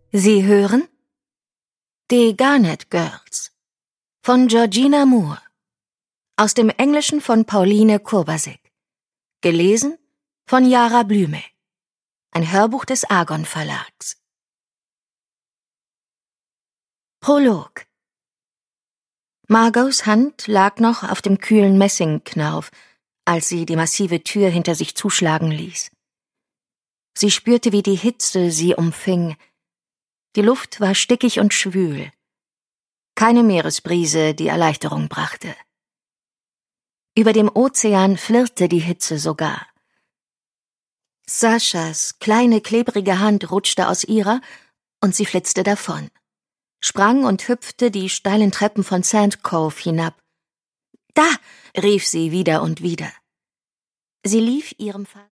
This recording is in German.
Sie hören Die Garnet Girls von Georgina Moore, aus dem Englischen von Pauline Kurbasek, gelesen von Jara Blüme, ein Hörbuch des Argon Verlags. Prolog. Margaux Hand lag noch auf dem kühlen Messingknauf, als sie die massive Tür hinter sich zuschlagen ließ. Sie spürte, wie die Hitze sie umfing. Die Luft war stickig und schwül. Keine Meeresbrise, die Erleichterung brachte. Über dem Ozean flirrte die Hitze sogar. Saschas kleine, klebrige Hand rutschte aus ihrer und sie flitzte davon, sprang und hüpfte die steilen Treppen von Sand Cove hinab. »Da!« rief sie wieder und wieder. Sie lief ihrem Vater